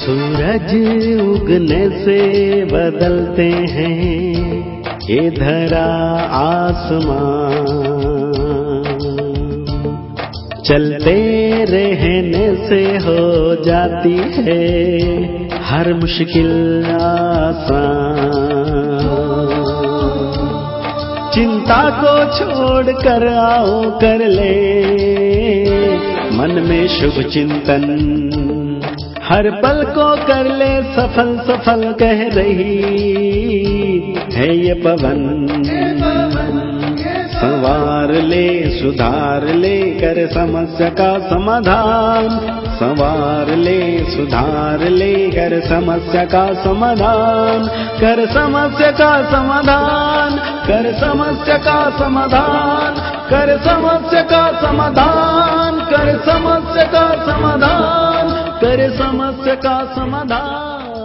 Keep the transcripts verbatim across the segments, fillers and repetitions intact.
सूरज उगने से बदलते हैं ये धरा आसमां, चलते रहने से हो जाती है हर मुश्किल आसान। चिंता को छोड़ कर आओ कर ले मन में शुभ चिंतन, हर पल को कर ले सफल सफल कह रही है ये पवन। संवार ले सुधार ले कर समस्या का समाधान, संवार ले सुधार ले कर समस्या का समाधान, कर समस्या का समाधान, कर समस्या का समाधान, कर समस्या का समाधान, कर समस्या का समाधान, कर समस्या का समाधान।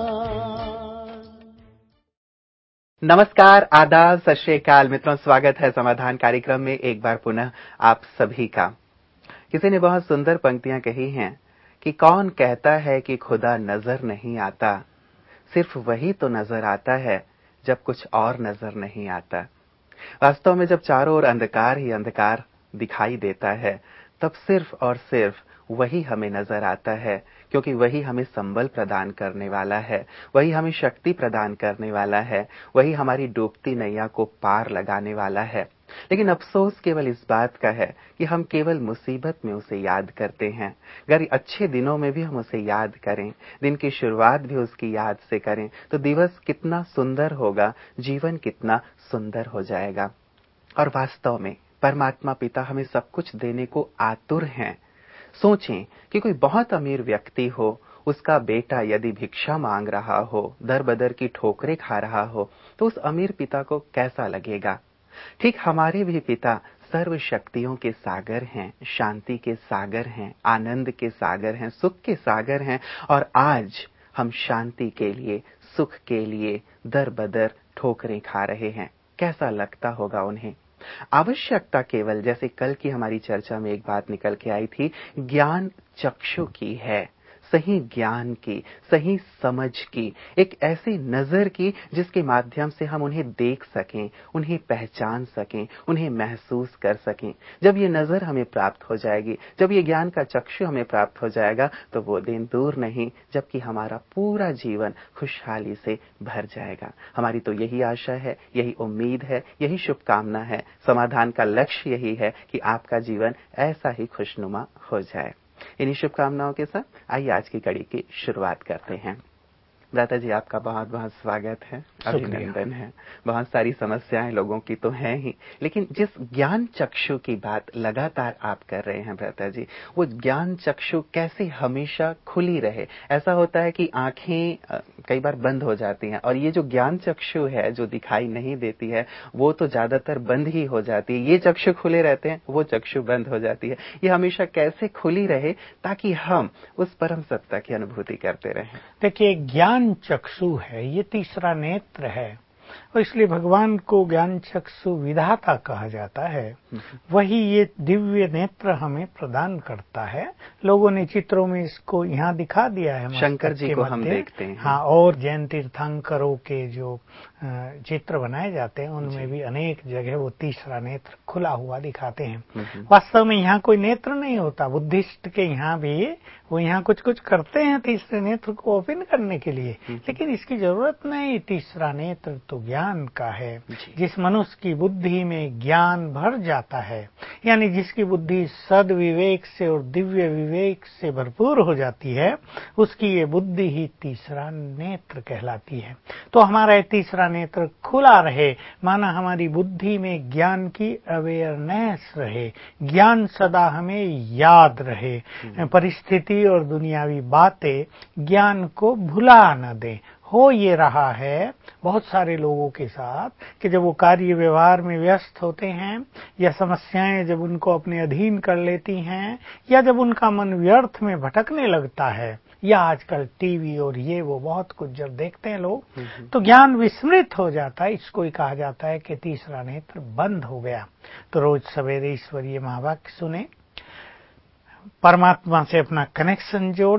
नमस्कार, आदाब, सत श्री अकाल मित्रों, स्वागत है समाधान कार्यक्रम में एक बार पुनः आप सभी का। किसी ने बहुत सुंदर पंक्तियां कही हैं कि कौन कहता है कि खुदा नजर नहीं आता, सिर्फ वही तो नजर आता है जब कुछ और नजर नहीं आता। वास्तव में जब चारों ओर अंधकार ही अंधकार दिखाई देता है, तब सिर्फ और सिर्फ वही हमें नजर आता है, क्योंकि वही हमें संबल प्रदान करने वाला है, वही हमें शक्ति प्रदान करने वाला है, वही हमारी डूबती नैया को पार लगाने वाला है। लेकिन अफसोस केवल इस बात का है कि हम केवल मुसीबत में उसे याद करते हैं। अगर अच्छे दिनों में भी हम उसे याद करें, दिन की शुरुआत भी उसकी याद से करें, तो दिवस कितना सुंदर होगा, जीवन कितना सुंदर हो जाएगा। और वास्तव में परमात्मा पिता हमें सब कुछ देने को आतुर हैं। सोचें कि कोई बहुत अमीर व्यक्ति हो, उसका बेटा यदि भिक्षा मांग रहा हो, दर बदर की ठोकरें खा रहा हो, तो उस अमीर पिता को कैसा लगेगा। ठीक हमारे भी पिता सर्व शक्तियों के सागर हैं, शांति के सागर हैं, आनंद के सागर हैं, सुख के सागर हैं। और आज हम शांति के लिए, सुख के लिए दर बदर ठोकरें खा रहे हैं। कैसा लगता होगा उन्हें। आवश्यकता केवल, जैसे कल की हमारी चर्चा में एक बात निकल के आई थी, ज्ञान चक्षु की है, सही ज्ञान की, सही समझ की, एक ऐसी नजर की जिसके माध्यम से हम उन्हें देख सकें, उन्हें पहचान सकें, उन्हें महसूस कर सकें। जब ये नजर हमें प्राप्त हो जाएगी, जब ये ज्ञान का चक्षु हमें प्राप्त हो जाएगा, तो वो दिन दूर नहीं जबकि हमारा पूरा जीवन खुशहाली से भर जाएगा। हमारी तो यही आशा है, यही उम्मीद है, यही शुभकामना है। समाधान का लक्ष्य यही है कि आपका जीवन ऐसा ही खुशनुमा हो जाए। इन्हीं शुभकामनाओं के साथ आइए आज की कड़ी की शुरुआत करते हैं। दादा जी, आपका बहुत बहुत स्वागत है, अभिनंदन है। बहुत सारी समस्याएं लोगों की तो हैं ही, लेकिन जिस ज्ञान चक्षु की बात लगातार आप कर रहे हैं भ्राता जी, वो ज्ञान चक्षु कैसे हमेशा खुली रहे। ऐसा होता है कि आंखें कई बार बंद हो जाती हैं, और ये जो ज्ञान चक्षु है जो दिखाई नहीं देती है, वो तो ज्यादातर बंद ही हो जाती है। ये चक्षु खुले रहते हैं, वो चक्षु बंद हो जाती है। ये हमेशा कैसे खुली रहे ताकि हम उस परम सत्ता की अनुभूति करते रहें। देखिए, ज्ञान चक्षु है, ये तीसरा नेत्र है, और इसलिए भगवान को ज्ञान चक्षु विधाता कहा जाता है। वही ये दिव्य नेत्र हमें प्रदान करता है। लोगों ने चित्रों में इसको यहाँ दिखा दिया है, शंकर जी को हम देखते हैं। हाँ, और जैन तीर्थंकरों के जो चित्र बनाए जाते हैं उनमें भी अनेक जगह वो तीसरा नेत्र खुला हुआ दिखाते हैं। वास्तव में यहाँ कोई नेत्र नहीं होता। बुद्धिस्ट के यहाँ भी वो यहाँ कुछ कुछ करते हैं तीसरे नेत्र को ओपन करने के लिए, लेकिन इसकी जरूरत नहीं। तीसरा नेत्र तो ज्ञान का है। जिस मनुष्य की बुद्धि में ज्ञान भर जाता है, यानी जिसकी बुद्धि सद विवेक से और दिव्य विवेक से भरपूर हो जाती है, उसकी ये बुद्धि ही तीसरा नेत्र कहलाती है। तो हमारा ये तीसरा नेत्र खुला रहे, माना हमारी बुद्धि में ज्ञान की अवेयरनेस रहे, ज्ञान सदा हमें याद रहे, परिस्थिति और दुनियावी बातें ज्ञान को भुला न दे। हो ये रहा है बहुत सारे लोगों के साथ कि जब वो कार्य व्यवहार में व्यस्त होते हैं, या समस्याएं जब उनको अपने अधीन कर लेती हैं, या जब उनका मन व्यर्थ में भटकने लगता है, या आजकल टीवी और ये वो बहुत कुछ जब देखते हैं लोग, तो ज्ञान विस्मृत हो जाता है। इसको ही कहा जाता है कि तीसरा नेत्र बंद हो गया। तो रोज सवेरे ईश्वरीय महावाक्य सुने, परमात्मा से अपना कनेक्शन जोड़े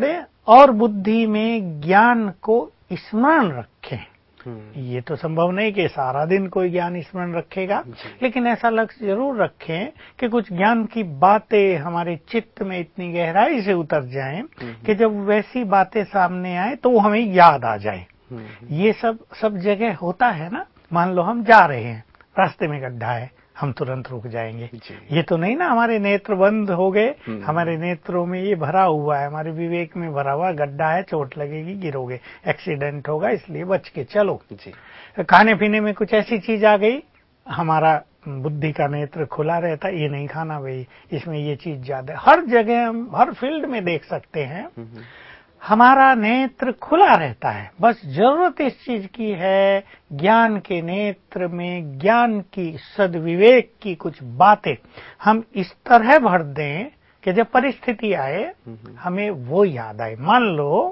और बुद्धि में ज्ञान को स्मरण रखें। ये तो संभव नहीं कि सारा दिन कोई ज्ञान स्मरण रखेगा, लेकिन ऐसा लक्ष्य जरूर रखें कि कुछ ज्ञान की बातें हमारे चित्त में इतनी गहराई से उतर जाएं कि जब वैसी बातें सामने आए तो वो हमें याद आ जाए। ये सब सब जगह होता है ना। मान लो हम जा रहे हैं, रास्ते में गड्ढा है, हम तुरंत रुक जाएंगे। ये तो नहीं ना हमारे नेत्र बंद हो गए, हमारे नेत्रों में ये भरा हुआ है, हमारे विवेक में भरा हुआ गड्ढा है, चोट लगेगी, गिरोगे, एक्सीडेंट होगा, इसलिए बच के चलो। खाने पीने में कुछ ऐसी चीज आ गई, हमारा बुद्धि का नेत्र खुला रहता, ये नहीं खाना भाई, इसमें ये चीज ज्यादा। हर जगह हम हर फील्ड में देख सकते हैं हमारा नेत्र खुला रहता है। बस जरूरत इस चीज की है, ज्ञान के नेत्र में ज्ञान की, सद्विवेक की कुछ बातें हम इस तरह भर दें कि जब परिस्थिति आए हमें वो याद आए। मान लो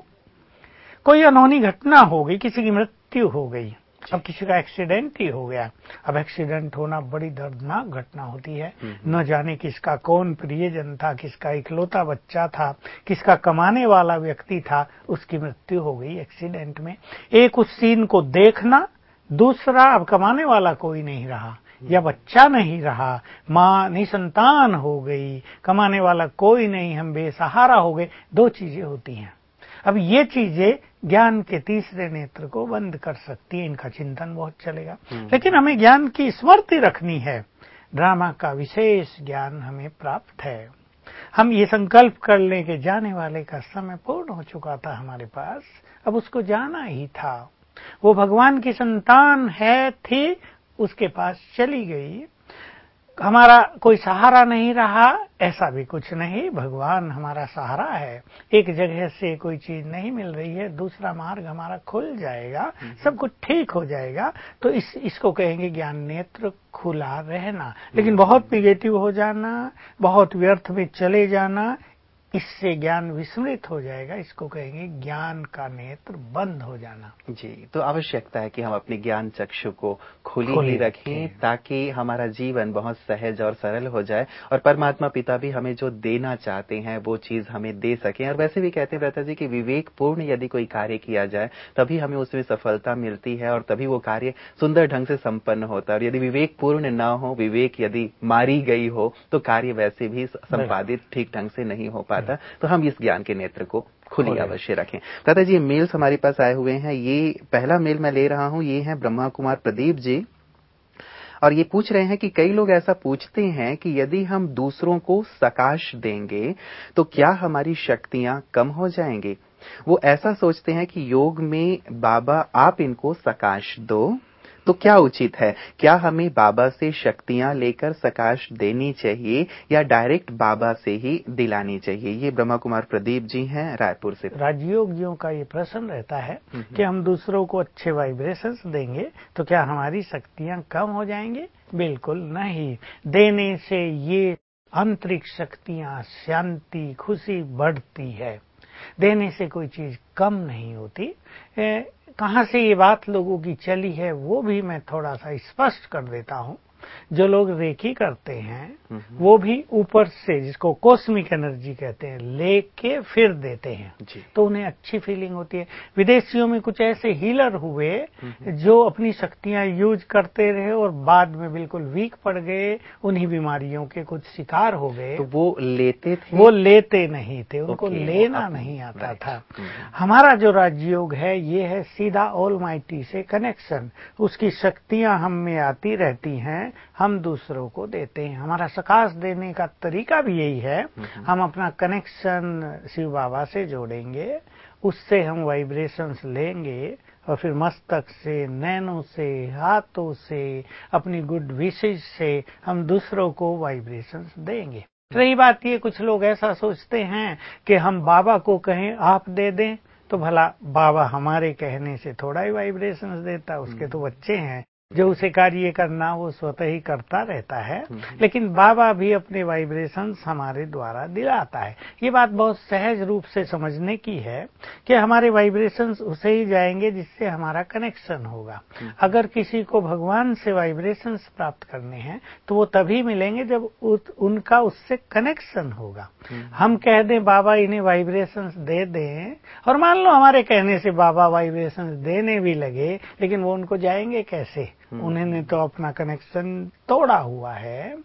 कोई अनहोनी घटना हो गई, किसी की मृत्यु हो गई, अब किसी का एक्सीडेंट ही हो गया। अब एक्सीडेंट होना बड़ी दर्दनाक घटना होती है। न जाने किसका कौन प्रियजन था, किसका इकलौता बच्चा था, किसका कमाने वाला व्यक्ति था, उसकी मृत्यु हो गई एक्सीडेंट में। एक उस सीन को देखना, दूसरा अब कमाने वाला कोई नहीं रहा या बच्चा नहीं रहा, माँ निसंतान हो गई, कमाने वाला कोई नहीं, हम बेसहारा हो गए। दो चीजें होती हैं। अब ये चीजें ज्ञान के तीसरे नेत्र को बंद कर सकती है, इनका चिंतन बहुत चलेगा। लेकिन हमें ज्ञान की स्मृति रखनी है, ड्रामा का विशेष ज्ञान हमें प्राप्त है। हम ये संकल्प कर लें कि जाने वाले का समय पूर्ण हो चुका था हमारे पास, अब उसको जाना ही था। वो भगवान की संतान है, थी, उसके पास चली गई। हमारा कोई सहारा नहीं रहा, ऐसा भी कुछ नहीं, भगवान हमारा सहारा है। एक जगह से कोई चीज नहीं मिल रही है, दूसरा मार्ग हमारा खुल जाएगा, सब कुछ ठीक हो जाएगा। तो इस इसको कहेंगे ज्ञान नेत्र खुला रहना। लेकिन बहुत निगेटिव हो जाना, बहुत व्यर्थ में चले जाना, इससे ज्ञान विस्मृत हो जाएगा। इसको कहेंगे ज्ञान का नेत्र बंद हो जाना। जी, तो आवश्यकता है कि हम अपने ज्ञान चक्षु को खुली ही रखें, ताकि हमारा जीवन बहुत सहज और सरल हो जाए और परमात्मा पिता भी हमें जो देना चाहते हैं वो चीज हमें दे सकें। और वैसे भी कहते हैं भ्राता जी कि विवेक पूर्ण यदि कोई कार्य किया जाए तभी हमें उसमें सफलता मिलती है और तभी वो कार्य सुंदर ढंग से संपन्न होता है। और यदि विवेक पूर्ण न हो, विवेक यदि मारी गई हो, तो कार्य वैसे भी संपादित ठीक ढंग से नहीं हो पाता। तो हम इस ज्ञान के नेत्र को खुली अवश्य रखें। दादा जी, मेल्स हमारे पास आए हुए हैं। ये पहला मेल मैं ले रहा हूं, ये है ब्रह्मा कुमार प्रदीप जी, और ये पूछ रहे हैं कि कई लोग ऐसा पूछते हैं कि यदि हम दूसरों को सकाश देंगे तो क्या हमारी शक्तियां कम हो जाएंगी। वो ऐसा सोचते हैं कि योग में बाबा आप इनको सकाश दो, तो क्या उचित है? क्या हमें बाबा से शक्तियां लेकर सकाश देनी चाहिए या डायरेक्ट बाबा से ही दिलानी चाहिए? ये ब्रह्मा कुमार प्रदीप जी हैं रायपुर से। राजयोगियों का ये प्रश्न रहता है कि हम दूसरों को अच्छे वाइब्रेशंस देंगे तो क्या हमारी शक्तियां कम हो जाएंगी? बिल्कुल नहीं। देने से ये आंतरिक शक्तियां, शांति, खुशी बढ़ती है। देने से कोई चीज कम नहीं होती। ए, कहाँ से ये बात लोगों की चली है वो भी मैं थोड़ा सा स्पष्ट कर देता हूँ। जो लोग रेकी करते हैं वो भी ऊपर से, जिसको कॉस्मिक एनर्जी कहते हैं, लेके फिर देते हैं, तो उन्हें अच्छी फीलिंग होती है। विदेशियों में कुछ ऐसे हीलर हुए जो अपनी शक्तियां यूज करते रहे और बाद में बिल्कुल वीक पड़ गए, उन्हीं बीमारियों के कुछ शिकार हो गए। तो वो लेते थे? वो लेते नहीं थे, उनको लेना नहीं आता था। हमारा जो राजयोग है ये है सीधा ऑलमाइटी से कनेक्शन, उसकी शक्तियां हम में आती रहती हैं, हम दूसरों को देते हैं। हमारा सकाश देने का तरीका भी यही है, हम अपना कनेक्शन शिव बाबा से जोड़ेंगे, उससे हम वाइब्रेशंस लेंगे और फिर मस्तक से, नैनों से, हाथों से, अपनी गुड विशेष से हम दूसरों को वाइब्रेशंस देंगे। रही बात ये, कुछ लोग ऐसा सोचते हैं कि हम बाबा को कहें आप दे दें, तो भला बाबा हमारे कहने से थोड़ा ही वाइब्रेशंस देता, उसके तो बच्चे हैं। जो उसे कार्य करना वो स्वतः ही करता रहता है, लेकिन बाबा भी अपने वाइब्रेशंस हमारे द्वारा दिलाता है। ये बात बहुत सहज रूप से समझने की है कि हमारे वाइब्रेशंस उसे ही जाएंगे जिससे हमारा कनेक्शन होगा। अगर किसी को भगवान से वाइब्रेशंस प्राप्त करने हैं तो वो तभी मिलेंगे जब उनका उससे कनेक्शन होगा। हम कह दें बाबा इन्हें वाइब्रेशंस दे दें, और मान लो हमारे कहने से बाबा वाइब्रेशंस देने भी लगे, लेकिन वो उनको जाएंगे कैसे? उन्होंने तो अपना कनेक्शन तोड़ा हुआ है।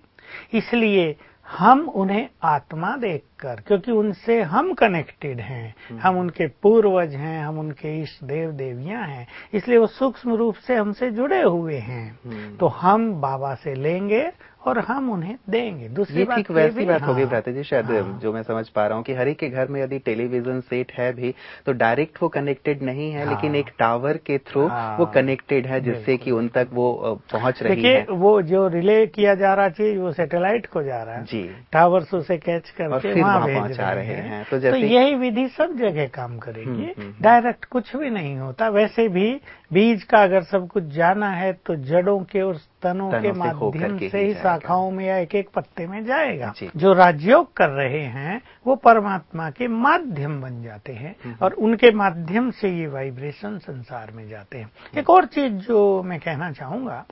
इसलिए हम उन्हें आत्मा देखकर, क्योंकि उनसे हम कनेक्टेड हैं, हम उनके पूर्वज हैं, हम उनके इष्ट देव देवियां हैं, इसलिए वो सूक्ष्म रूप से हमसे जुड़े हुए हैं। तो हम बाबा से लेंगे और हम उन्हें देंगे। दूसरी ये बात ठीक वैसी बात हाँ, होगी भ्राता जी, शायद हाँ, जो मैं समझ पा रहा हूँ कि हर एक के घर में यदि टेलीविजन सेट है भी तो डायरेक्ट वो कनेक्टेड नहीं है, हाँ, लेकिन एक टावर के थ्रू हाँ, वो कनेक्टेड है, जिससे कि उन तक वो पहुंच रही है। देखिए वो जो रिले किया जा रहा चीज वो सैटेलाइट को जा रहा है जी, टावर्स उसे कैच करके वहां पहुंचा रहे हैं, हैं। तो, तो यही विधि सब जगह काम करेगी। डायरेक्ट कुछ भी नहीं होता। वैसे भी बीज का अगर सब कुछ जाना है तो जड़ों के और तनों के माध्यम से ही शाखाओं में या एक एक पत्ते में जाएगा। जो राजयोग कर रहे हैं वो परमात्मा के माध्यम बन जाते हैं और उनके माध्यम से ये वाइब्रेशन संसार में जाते हैं। एक और चीज जो मैं कहना चाहूंगा,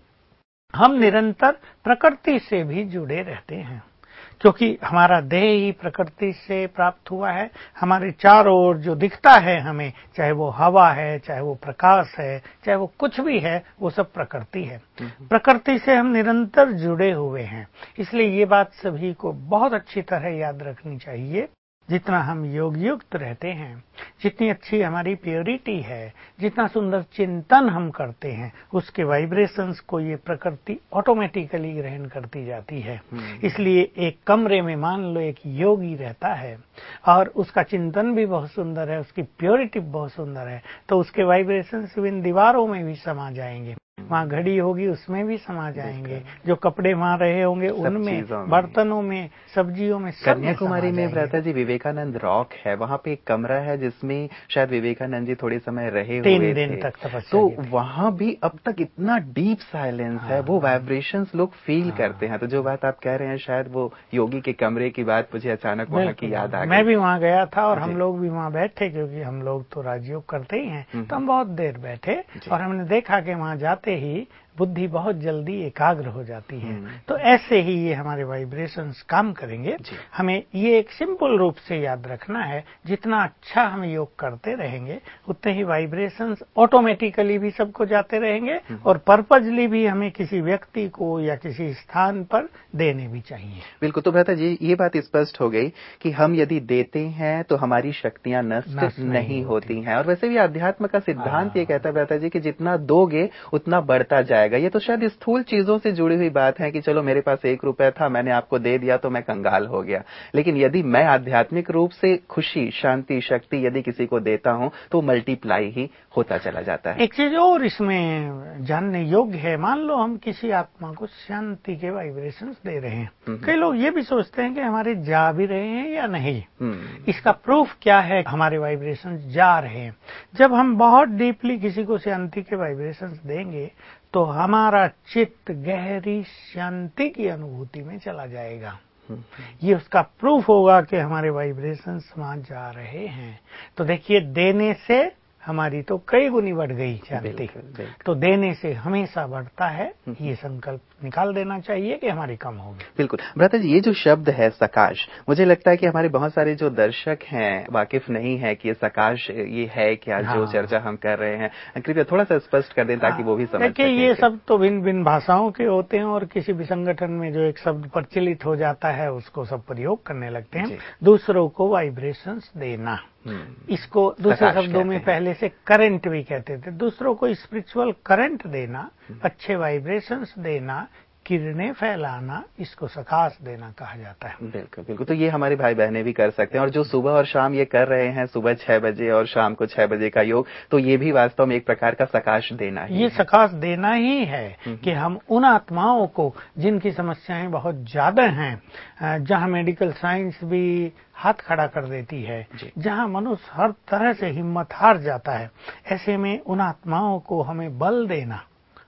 हम निरंतर प्रकृति से भी जुड़े रहते हैं, क्योंकि हमारा देह ही प्रकृति से प्राप्त हुआ है। हमारे चारों ओर जो दिखता है हमें, चाहे वो हवा है, चाहे वो प्रकाश है, चाहे वो कुछ भी है, वो सब प्रकृति है। प्रकृति से हम निरंतर जुड़े हुए हैं। इसलिए ये बात सभी को बहुत अच्छी तरह याद रखनी चाहिए। जितना हम योग युक्त रहते हैं, जितनी अच्छी हमारी प्योरिटी है, जितना सुंदर चिंतन हम करते हैं, उसके वाइब्रेशंस को ये प्रकृति ऑटोमेटिकली ग्रहण करती जाती है। इसलिए एक कमरे में मान लो एक योगी रहता है और उसका चिंतन भी बहुत सुंदर है, उसकी प्योरिटी बहुत सुंदर है, तो उसके वाइब्रेशंस इन दीवारों में भी समा जाएंगे। वहाँ घड़ी होगी उसमें भी समा जाएंगे, जो कपड़े वहाँ रहे होंगे उनमें, बर्तनों में, सब्जियों में, सब कन्याकुमारी में भ्राता जी विवेकानंद रॉक है, वहाँ पे एक कमरा है जिसमें शायद विवेकानंद जी थोड़े समय रहे तीन हुए दिन थे। तक तपस्या तो वहाँ भी अब तक इतना डीप साइलेंस है, वो वाइब्रेशंस लोग फील करते हैं। तो जो बात आप कह रहे हैं, शायद वो योगी के कमरे की बात मुझे अचानक वहाँ की याद आ गई। मैं भी वहाँ गया था और हम लोग भी वहाँ बैठे, क्योंकि हम लोग तो राजयोग करते ही हैं, तो हम बहुत देर बैठे और हमने देखा कि वहाँ जाते ही बुद्धि बहुत जल्दी एकाग्र हो जाती है। तो ऐसे ही ये हमारे वाइब्रेशंस काम करेंगे। हमें ये एक सिंपल रूप से याद रखना है, जितना अच्छा हम योग करते रहेंगे उतने ही वाइब्रेशंस ऑटोमेटिकली भी सबको जाते रहेंगे और पर्पजली भी हमें किसी व्यक्ति को या किसी स्थान पर देने भी चाहिए। बिल्कुल। तो भ्राता जी ये बात स्पष्ट हो गई कि हम यदि देते हैं तो हमारी शक्तियां नष्ट, नष्ट नहीं, नहीं होती हैं। और वैसे भी अध्यात्म का सिद्धांत ये कहता है भ्राता जी कि जितना दोगे उतना बढ़ता जाएगा। ये तो शायद स्थूल चीजों से जुड़ी हुई बात है कि चलो मेरे पास एक रुपया था, मैंने आपको दे दिया तो मैं कंगाल हो गया। लेकिन यदि मैं आध्यात्मिक रूप से खुशी, शांति, शक्ति यदि किसी को देता हूं तो मल्टीप्लाई ही होता चला जाता है। एक चीज और इसमें जानने योग्य है, मान लो हम किसी आत्मा को शांति के वाइब्रेशंस दे रहे हैं। कई लोग ये भी सोचते हैं कि हमारे जा भी रहे हैं या नहीं। इसका प्रूफ क्या है हमारे वाइब्रेशंस जा रहे हैं? जब हम बहुत डीपली किसी को शांति के वाइब्रेशंस देंगे तो हमारा चित्त गहरी शांति की अनुभूति में चला जाएगा। ये उसका प्रूफ होगा कि हमारे वाइब्रेशंस वहां जा रहे हैं। तो देखिए, देने से हमारी तो कई गुनी बढ़ गई शांति। तो देने से हमेशा बढ़ता है, ये संकल्प निकाल देना चाहिए कि हमारी कम होगी। बिल्कुल। भ्राता जी ये जो शब्द है सकाश, मुझे लगता है कि हमारे बहुत सारे जो दर्शक हैं वाकिफ नहीं है कि ये सकाश ये है क्या, हाँ। जो चर्चा हम कर रहे हैं, कृपया थोड़ा सा स्पष्ट कर दें ताकि हाँ। वो भी समझ सकें। ये सब तो भिन्न भिन्न भाषाओं के होते हैं और किसी भी संगठन में जो एक शब्द प्रचलित हो जाता है उसको सब प्रयोग करने लगते हैं। दूसरों को वाइब्रेशंस देना, इसको दूसरे शब्दों में पहले से करंट भी कहते थे। दूसरों को स्पिरिचुअल करंट देना, अच्छे वाइब्रेशंस देना, किरणें फैलाना, इसको सकाश देना कहा जाता है। बिल्कुल बिल्कुल। तो ये हमारे भाई बहनें भी कर सकते हैं। और जो सुबह और शाम ये कर रहे हैं, सुबह छह बजे और शाम को छह बजे का योग, तो ये भी वास्तव में एक प्रकार का सकाश देना ही ये सकाश देना ही है कि हम उन आत्माओं को जिनकी समस्याएं बहुत ज्यादा हैं, जहां मेडिकल साइंस भी हाथ खड़ा कर देती है, जहां मनुष्य हर तरह से हिम्मत हार जाता है, ऐसे में उन आत्माओं को हमें बल देना,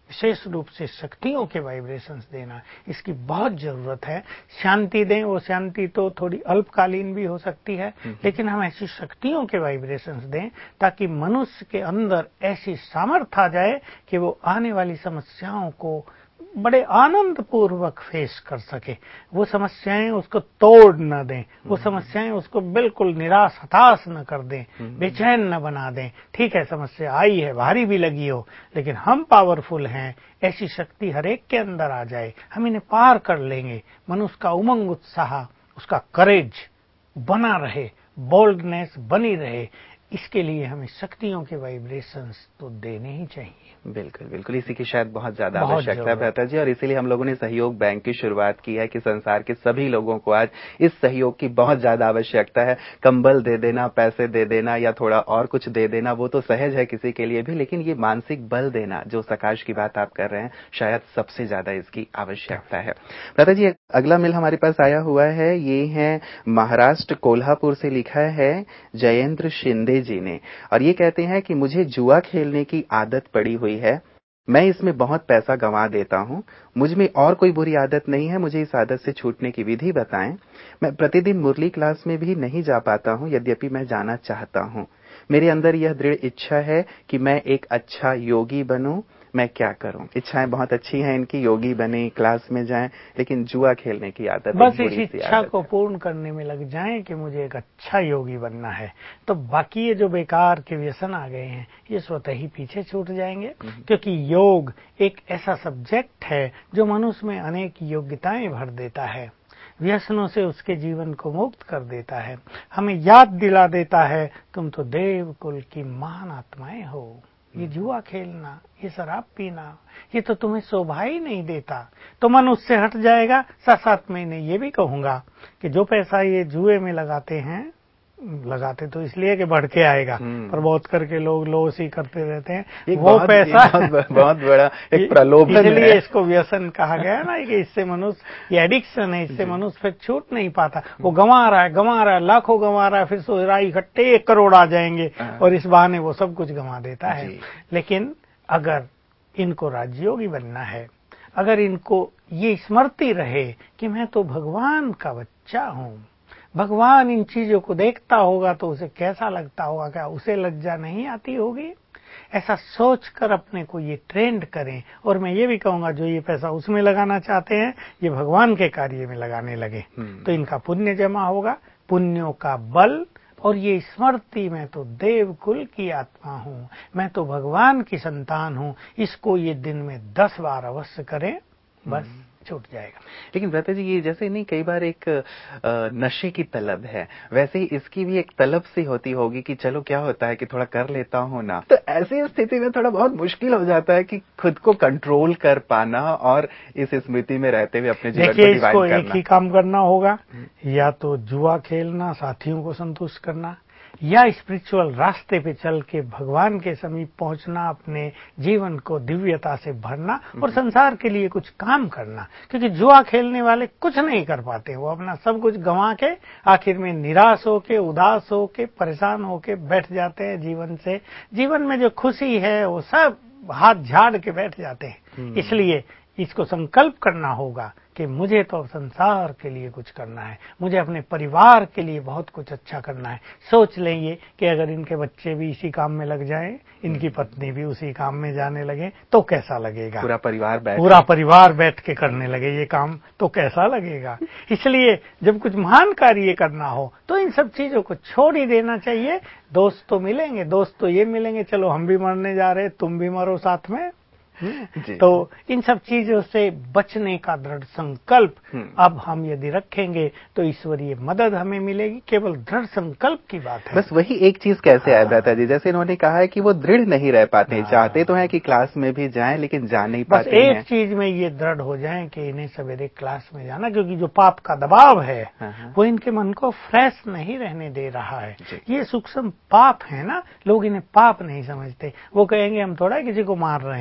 विशेष रूप से शक्तियों के वाइब्रेशंस देना, इसकी बहुत जरूरत है। शांति दें, वो शांति तो थोड़ी अल्पकालीन भी हो सकती है, लेकिन हम ऐसी शक्तियों के वाइब्रेशंस दें ताकि मनुष्य के अंदर ऐसी सामर्थ्य आ जाए कि वो आने वाली समस्याओं को बड़े आनंद पूर्वक फेस कर सके। वो समस्याएं उसको तोड़ न दें, वो समस्याएं उसको बिल्कुल निराश हताश न कर दें, बेचैन न बना दें। ठीक है, समस्या आई है, भारी भी लगी हो, लेकिन हम पावरफुल हैं, ऐसी शक्ति हर एक के अंदर आ जाए, हम इन्हें पार कर लेंगे। मनुष्य का उमंग उत्साह, उसका करेज बना रहे, बोल्डनेस बनी रहे, इसके लिए हमें शक्तियों के वाइब्रेशंस तो देने ही चाहिए। बिल्कुल बिल्कुल, इसी की शायद बहुत ज्यादा आवश्यकता है भ्राता जी, और इसीलिए हम लोगों ने सहयोग बैंक की शुरुआत की है कि संसार के सभी लोगों को आज इस सहयोग की बहुत ज्यादा आवश्यकता है। कंबल दे देना, पैसे दे देना या थोड़ा और कुछ दे देना वो तो सहज है किसी के लिए भी, लेकिन ये मानसिक बल देना जो सकाश की बात आप कर रहे हैं, शायद सबसे ज्यादा इसकी आवश्यकता है। भ्राता जी, अगला मेल हमारे पास आया हुआ है, ये है महाराष्ट्र कोल्हापुर से, लिखा है जयेंद्र शिंदे जी ने, और ये कहते हैं कि मुझे जुआ खेलने की आदत पड़ी हुई है, मैं इसमें बहुत पैसा गंवा देता हूं, मुझ में और कोई बुरी आदत नहीं है, मुझे इस आदत से छूटने की विधि बताएं। मैं प्रतिदिन मुरली क्लास में भी नहीं जा पाता हूं, यद्यपि मैं जाना चाहता हूं। मेरे अंदर यह दृढ़ इच्छा है कि मैं एक अच्छा योगी बनूं, मैं क्या करूं? इच्छाएं बहुत अच्छी हैं इनकी, योगी बने, क्लास में जाएं, लेकिन जुआ खेलने की आदत बस इस इच्छा को पूर्ण करने में लग जाएं कि मुझे एक अच्छा योगी बनना है, तो बाकी ये जो बेकार के व्यसन आ गए हैं ये स्वतः ही पीछे छूट जाएंगे। क्योंकि योग एक ऐसा सब्जेक्ट है जो मनुष्य में अनेक योग्यताएं भर देता है, व्यसनों से उसके जीवन को मुक्त कर देता है, हमें याद दिला देता है तुम तो देव कुल की महान आत्माएं हो। ये जुआ खेलना, ये शराब पीना, ये तो तुम्हें शोभा ही नहीं देता। तो मन उससे हट जाएगा। साथ साथ में ये भी कहूंगा कि जो पैसा ये जुए में लगाते हैं, लगाते तो इसलिए कि बढ़ के आएगा, पर बहुत करके लोग लोस ही करते रहते हैं। वो पैसा बहुत, बहुत बड़ा एक प्रलोभन है, इसलिए इसको व्यसन कहा गया ना, कि इससे मनुष्य, ये एडिक्शन है, इससे मनुष्य फिर छूट नहीं पाता। वो गंवा रहा है, गंवा रहा है, लाखों गंवा रहा है, फिर सोच रहा है इकट्ठे एक करोड़ आ जाएंगे, और इस बहाने वो सब कुछ गंवा देता है। लेकिन अगर इनको राजयोगी बनना है, अगर इनको ये स्मृति रहे कि मैं तो भगवान का बच्चा हूं, भगवान इन चीजों को देखता होगा तो उसे कैसा लगता होगा, क्या उसे लज्जा नहीं आती होगी? ऐसा सोचकर अपने को ये ट्रेंड करें। और मैं ये भी कहूंगा जो ये पैसा उसमें लगाना चाहते हैं, ये भगवान के कार्य में लगाने लगे तो इनका पुण्य जमा होगा, पुण्यों का बल, और ये स्मृति मैं तो देव कुल की आत्मा हूं, मैं तो भगवान की संतान हूं, इसको ये दिन में दस बार अवश्य करें, बस छूट जाएगा। लेकिन भ्राता जी, ये जैसे नहीं कई बार एक नशे की तलब है, वैसे ही इसकी भी एक तलब सी होती होगी कि चलो क्या होता है कि थोड़ा कर लेता हूं ना, तो ऐसी स्थिति में थोड़ा बहुत मुश्किल हो जाता है कि खुद को कंट्रोल कर पाना और इस स्मृति में रहते हुए अपने जीवन को डिवाइन करना। देखिए, इसको एक ही काम करना होगा, या तो जुआ खेलना, साथियों को संतुष्ट करना, या स्पिरिचुअल रास्ते पे चल के भगवान के समीप पहुंचना, अपने जीवन को दिव्यता से भरना और संसार के लिए कुछ काम करना। क्योंकि जुआ खेलने वाले कुछ नहीं कर पाते, वो अपना सब कुछ गंवा के आखिर में निराश होके, उदास होके, परेशान होके बैठ जाते हैं जीवन से। जीवन में जो खुशी है वो सब हाथ झाड़ के बैठ जाते हैं। इसलिए इसको संकल्प करना होगा कि मुझे तो संसार के लिए कुछ करना है, मुझे अपने परिवार के लिए बहुत कुछ अच्छा करना है। सोच लेंगे कि अगर इनके बच्चे भी इसी काम में लग जाएं, इनकी पत्नी भी उसी काम में जाने लगे तो कैसा लगेगा? पूरा परिवार बैठ पूरा परिवार बैठ के करने लगे ये काम तो कैसा लगेगा? इसलिए जब कुछ महान कार्य करना हो तो इन सब चीजों को छोड़ ही देना चाहिए। दोस्त तो मिलेंगे, दोस्त तो ये मिलेंगे, चलो हम भी मरने जा रहे, तुम भी मरो साथ में। तो इन सब चीजों से बचने का दृढ़ संकल्प अब हम यदि रखेंगे तो ईश्वरीय मदद हमें मिलेगी। केवल दृढ़ संकल्प की बात है। बस वही एक चीज कैसे आया भ्राता जी, जैसे इन्होंने कहा है कि वो दृढ़ नहीं रह पाते, चाहते तो हैं कि क्लास में भी जाएं लेकिन जा नहीं पाते हैं। बस एक चीज में ये दृढ़ हो जाएं कि इन्हें सवेरे क्लास में जाना, क्योंकि जो पाप का दबाव है वो इनके मन को फ्रेश नहीं रहने दे रहा है। ये सूक्ष्म पाप है ना, लोग इन्हें पाप नहीं समझते। वो कहेंगे हम थोड़ा किसी को मार रहे हैं,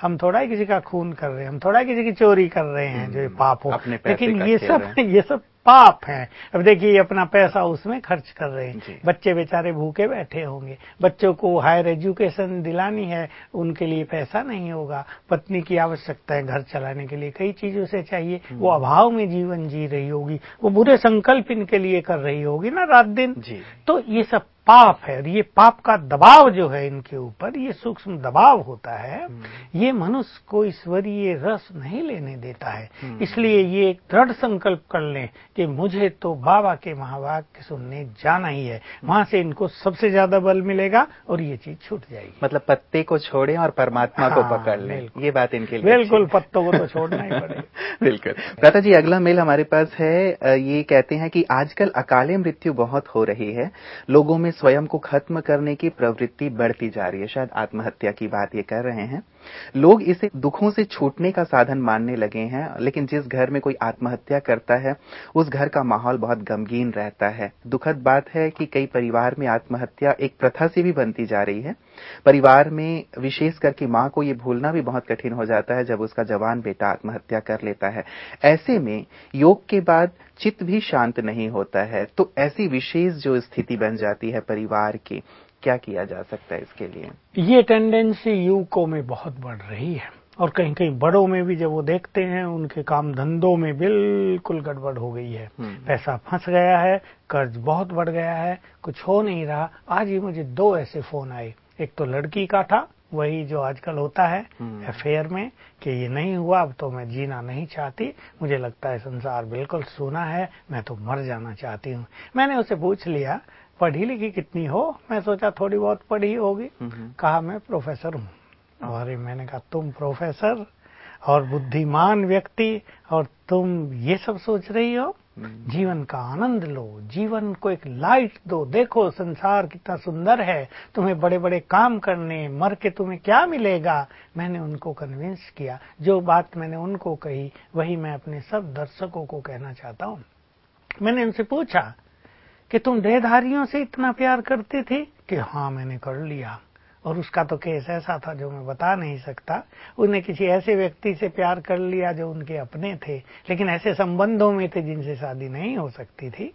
हम थोड़ा ही किसी का खून कर रहे हैं, हम थोड़ा ही किसी की चोरी कर रहे हैं जो ये पाप हो, लेकिन ये सब ये सब पाप है। अब देखिए अपना पैसा उसमें खर्च कर रहे हैं, बच्चे बेचारे भूखे बैठे होंगे, बच्चों को हायर एजुकेशन दिलानी है, उनके लिए पैसा नहीं होगा, पत्नी की आवश्यकता है घर चलाने के लिए, कई चीजों से चाहिए, वो अभाव में जीवन जी रही होगी, वो बुरे संकल्प इनके लिए कर रही होगी ना रात दिन। तो ये सब पाप है, और ये पाप का दबाव जो है इनके ऊपर, ये सूक्ष्म दबाव होता है, ये मनुष्य को ईश्वरीय रस नहीं लेने देता है। इसलिए ये एक दृढ़ संकल्प कर लें कि मुझे तो बाबा के महावाक्य सुनने जाना ही है, वहां से इनको सबसे ज्यादा बल मिलेगा और ये चीज छूट जाएगी। मतलब पत्ते को छोड़ें और परमात्मा हाँ, को पकड़ लें, ये बात इनके लिए बिल्कुल, पत्तों को तो छोड़ना ही पड़ेगा। बिल्कुल। भ्राता जी, अगला मेल हमारे पास है, ये कहते हैं कि आजकल अकाले मृत्यु बहुत हो रही है, लोगों में स्वयं को खत्म करने की प्रवृत्ति बढ़ती जा रही है, शायद आत्महत्या की बात ये कर रहे हैं। लोग इसे दुखों से छूटने का साधन मानने लगे हैं, लेकिन जिस घर में कोई आत्महत्या करता है उस घर का माहौल बहुत गमगीन रहता है। दुखद बात है कि कई परिवार में आत्महत्या एक प्रथा सी भी बनती जा रही है। परिवार में विशेष करके मां को ये भूलना भी बहुत कठिन हो जाता है जब उसका जवान बेटा आत्महत्या कर लेता है। ऐसे में योग के बाद चित्त भी शांत नहीं होता है, तो ऐसी विशेष जो स्थिति बन जाती है परिवार की, क्या किया जा सकता है इसके लिए? ये टेंडेंसी युवकों में बहुत बढ़ रही है, और कहीं कहीं बड़ों में भी जब वो देखते हैं उनके काम धंधों में बिल्कुल गड़बड़ हो गई है, पैसा फंस गया है, कर्ज बहुत बढ़ गया है, कुछ हो नहीं रहा। आज ही मुझे दो ऐसे फोन आए, एक तो लड़की का था, वही जो आजकल होता है अफेयर में, कि ये नहीं हुआ, अब तो मैं जीना नहीं चाहती, मुझे लगता है संसार बिल्कुल सूना है, मैं तो मर जाना चाहती हूँ। मैंने उसे पूछ लिया पढ़ी लिखी कितनी हो, मैं सोचा थोड़ी बहुत पढ़ी होगी, कहा मैं प्रोफेसर हूँ। और मैंने कहा तुम प्रोफेसर और बुद्धिमान व्यक्ति, और तुम ये सब सोच रही हो? जीवन का आनंद लो, जीवन को एक लाइट दो, देखो संसार कितना सुंदर है, तुम्हें बड़े बड़े काम करने, मर के तुम्हें क्या मिलेगा। मैंने उनको कन्विंस किया, जो बात मैंने उनको कही वही मैं अपने सब दर्शकों को कहना चाहता हूँ। मैंने उनसे पूछा कि तुम देहधारियों से इतना प्यार करती थी? कि हाँ मैंने कर लिया, और उसका तो केस ऐसा था जो मैं बता नहीं सकता। उन्हें किसी ऐसे व्यक्ति से प्यार कर लिया जो उनके अपने थे, लेकिन ऐसे संबंधों में थे जिनसे शादी नहीं हो सकती थी।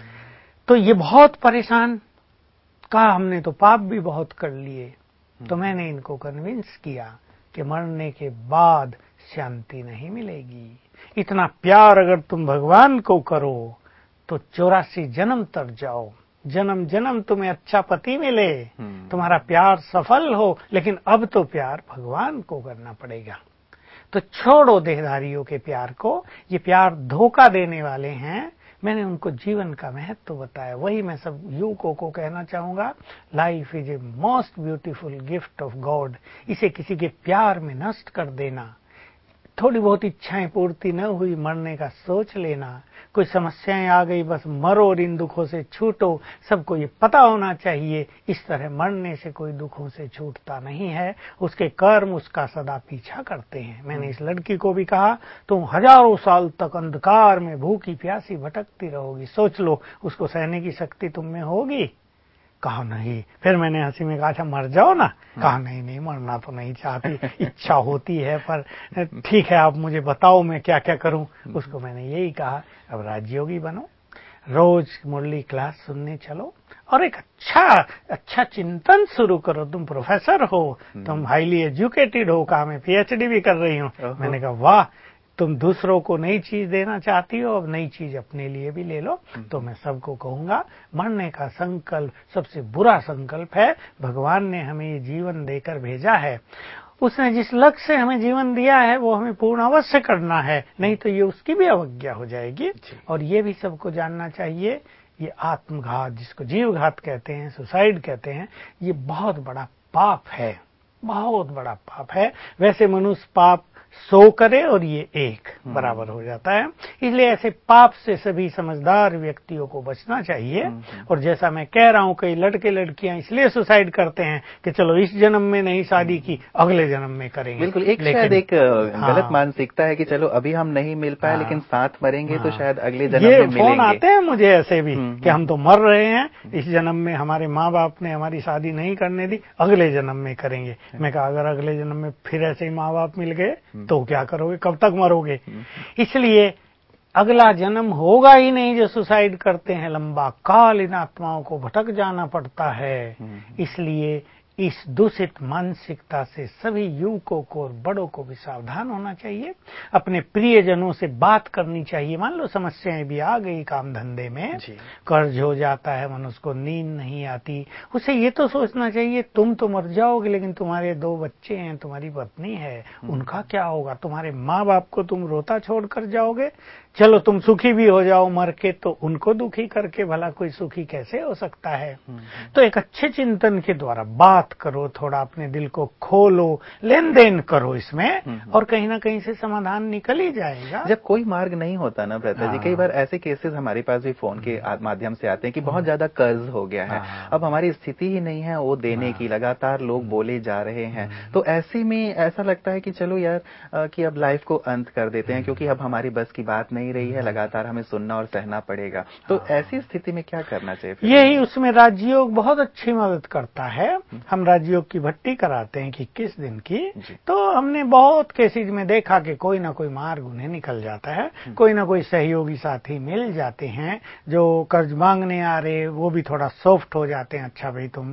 तो ये बहुत परेशान, कहा हमने तो पाप भी बहुत कर लिए। तो मैंने इनको कन्विंस किया कि मरने के बाद शांति नहीं मिलेगी। इतना प्यार अगर तुम भगवान को करो तो चौरासी जन्म तर जाओ, जन्म जन्म तुम्हें अच्छा पति मिले, तुम्हारा प्यार सफल हो, लेकिन अब तो प्यार भगवान को करना पड़ेगा। तो छोड़ो देहधारियों के प्यार को, ये प्यार धोखा देने वाले हैं। मैंने उनको जीवन का महत्व बताया, वही मैं सब युवकों को कहना चाहूंगा। Life is a most beautiful gift of God. इसे किसी के प्यार में नष्ट कर देना, थोड़ी बहुत इच्छाएं पूर्ति न हुई, मरने का सोच लेना, कोई समस्याएं आ गई बस मरो और इन दुखों से छूटो, सबको ये पता होना चाहिए इस तरह मरने से कोई दुखों से छूटता नहीं है, उसके कर्म उसका सदा पीछा करते हैं। मैंने इस लड़की को भी कहा तुम हजारों साल तक अंधकार में भूखी प्यासी भटकती रहोगी, सोच लो उसको सहने की शक्ति तुम में होगी? कहा नहीं। फिर मैंने हंसी में कहा अच्छा मर जाओ ना। कहा नहीं नहीं मरना तो नहीं चाहती, इच्छा होती है, पर ठीक है आप मुझे बताओ मैं क्या क्या करूं। उसको मैंने यही कहा अब राजयोगी बनो, रोज मुरली क्लास सुनने चलो, और एक अच्छा अच्छा चिंतन शुरू करो। तुम प्रोफेसर हो, तुम हाईली एजुकेटेड हो, कहा मैं पीएचडी भी कर रही हूँ। मैंने कहा वाह, तुम दूसरों को नई चीज देना चाहती हो, अब नई चीज अपने लिए भी ले लो। तो मैं सबको कहूंगा मरने का संकल्प सबसे बुरा संकल्प है। भगवान ने हमें ये जीवन देकर भेजा है, उसने जिस लक्ष्य से हमें जीवन दिया है वो हमें पूर्ण अवश्य करना है, नहीं तो ये उसकी भी अवज्ञा हो जाएगी। और ये भी सबको जानना चाहिए, ये आत्मघात जिसको जीवघात कहते हैं, सुसाइड कहते हैं, ये बहुत बड़ा पाप है, बहुत बड़ा पाप है। वैसे मनुष्य पाप सौ करे और ये एक बराबर हो जाता है। इसलिए ऐसे पाप से सभी समझदार व्यक्तियों को बचना चाहिए। और जैसा मैं कह रहा हूं, कई लड़के लड़कियां इसलिए सुसाइड करते हैं कि चलो इस जन्म में नहीं शादी की, अगले जन्म में करेंगे। बिल्कुल, एक शायद एक हाँ, गलत मानसिकता है कि चलो अभी हम नहीं मिल पाए, हाँ, लेकिन साथ मरेंगे हाँ, तो शायद अगले जन्म में मिलेंगे। ये फोन आते हैं मुझे ऐसे भी कि हम तो मर रहे हैं, इस जन्म में हमारे माँ बाप ने हमारी शादी नहीं करने दी, अगले जन्म में करेंगे। मैं कहा अगर अगले जन्म में फिर ऐसे ही माँ बाप मिल गए तो क्या करोगे, कब तक मरोगे? इसलिए अगला जन्म होगा ही नहीं जो सुसाइड करते हैं, लंबा काल इन आत्माओं को भटक जाना पड़ता है। इसलिए इस दूषित मानसिकता से सभी युवकों को और बड़ों को भी सावधान होना चाहिए। अपने प्रियजनों से बात करनी चाहिए। मान लो समस्याएं भी आ गई काम धंधे में, कर्ज हो जाता है, मनुष्य को नींद नहीं आती, उसे ये तो सोचना चाहिए तुम तो मर जाओगे लेकिन तुम्हारे दो बच्चे हैं, तुम्हारी पत्नी है, उनका क्या होगा? तुम्हारे माँ बाप को तुम रोता छोड़ कर जाओगे? चलो तुम सुखी भी हो जाओ मर के, तो उनको दुखी करके भला कोई सुखी कैसे हो सकता है? तो एक अच्छे चिंतन के द्वारा बात करो, थोड़ा अपने दिल को खोलो, लेन देन करो इसमें, और कहीं ना कहीं से समाधान निकल ही जाएगा। जब कोई मार्ग नहीं होता ना भ्राता जी, कई बार ऐसे केसेस हमारे पास भी फोन के माध्यम से आते हैं कि बहुत ज्यादा कर्ज हो गया है, अब हमारी स्थिति ही नहीं है वो देने की, लगातार लोग बोले जा रहे हैं, तो ऐसे में ऐसा लगता है कि चलो यार कि अब लाइफ को अंत कर देते हैं, क्योंकि अब हमारी बस की बात नहीं रही है, लगातार हमें सुनना और सहना पड़ेगा। तो ऐसी स्थिति में क्या करना चाहिए? यही उसमें राजयोग बहुत अच्छी मदद करता है। हम राजयोग की भट्टी कराते हैं कि किस दिन की, तो हमने बहुत केसेज में देखा कि कोई ना कोई मार्ग उन्हें निकल जाता है, कोई ना कोई सहयोगी साथी मिल जाते हैं जो कर्ज मांगने आ रहे, वो भी थोड़ा सॉफ्ट हो जाते हैं। अच्छा भाई तुम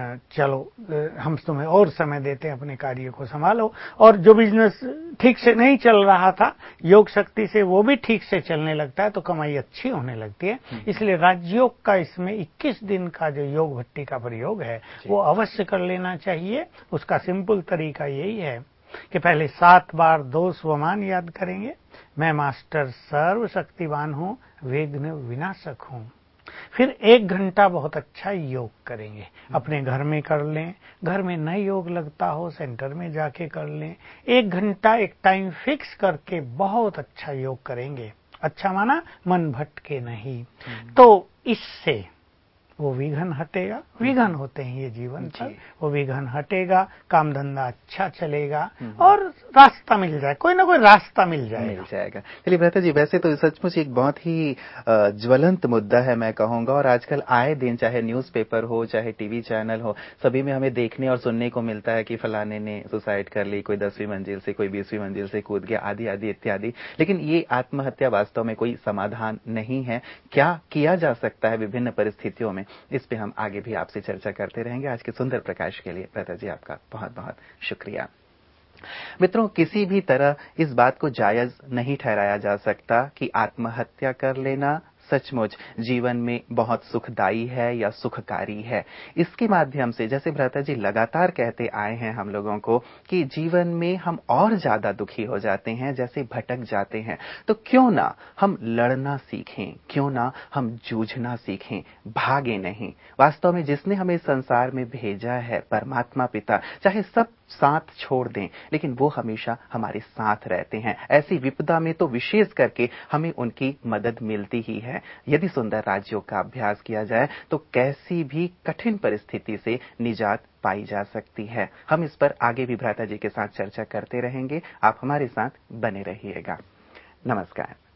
चलो हम तुम्हें और समय देते हैं, अपने कार्य को संभालो। और जो बिजनेस ठीक से नहीं चल रहा था, योग शक्ति से वो भी ठीक से चलने लगता है, तो कमाई अच्छी होने लगती है। इसलिए राजयोग का इसमें इक्कीस दिन का जो योग भट्टी का प्रयोग है वो अवश्य कर लेना चाहिए। उसका सिंपल तरीका यही है कि पहले सात बार दो स्वमान याद करेंगे। मैं मास्टर सर्वशक्तिवान हूँ, विघ्न विनाशक हूँ। फिर एक घंटा बहुत अच्छा योग करेंगे, अपने घर में कर लें, घर में नए योग लगता हो सेंटर में जाके कर लें। एक घंटा एक टाइम फिक्स करके बहुत अच्छा योग करेंगे। अच्छा माना मन भटके नहीं, तो इससे वो विघन हटेगा। विघन होते हैं ये जीवन पर, वो विघन हटेगा, काम धंधा अच्छा चलेगा और रास्ता मिल जाए, कोई ना कोई रास्ता मिल जाएगा मिल जाएगा चलिए भ्राता जी, वैसे तो सचमुच एक बहुत ही ज्वलंत मुद्दा है मैं कहूंगा, और आजकल आए दिन चाहे न्यूज़पेपर हो चाहे टीवी चैनल हो, सभी में हमें देखने और सुनने को मिलता है कि फलाने ने सुसाइड कर ली, कोई दसवीं मंजिल से, कोई बीसवीं मंजिल से कूद गया, आदि आदि इत्यादि। लेकिन ये आत्महत्या वास्तव में कोई समाधान नहीं है। क्या किया जा सकता है विभिन्न परिस्थितियों में, इस पे हम आगे भी आपसे चर्चा करते रहेंगे। आज के सुंदर प्रकाश के लिए भ्राता जी आपका बहुत बहुत शुक्रिया। मित्रों, किसी भी तरह इस बात को जायज नहीं ठहराया जा सकता कि आत्महत्या कर लेना सचमुच जीवन में बहुत सुखदायी है या सुखकारी है। इसके माध्यम से जैसे भ्राता जी लगातार कहते आए हैं हम लोगों को कि जीवन में हम और ज्यादा दुखी हो जाते हैं, जैसे भटक जाते हैं, तो क्यों ना हम लड़ना सीखें, क्यों ना हम जूझना सीखें, भागे नहीं। वास्तव में जिसने हमें संसार में भेजा है, परमात्मा पिता, चाहे सब साथ छोड़ दें लेकिन वो हमेशा हमारे साथ रहते हैं। ऐसी विपदा में तो विशेष करके हमें उनकी मदद मिलती ही है। यदि सुंदर राजयोग का अभ्यास किया जाए तो कैसी भी कठिन परिस्थिति से निजात पाई जा सकती है। हम इस पर आगे भी भ्राता जी के साथ चर्चा करते रहेंगे। आप हमारे साथ बने रहिएगा। नमस्कार।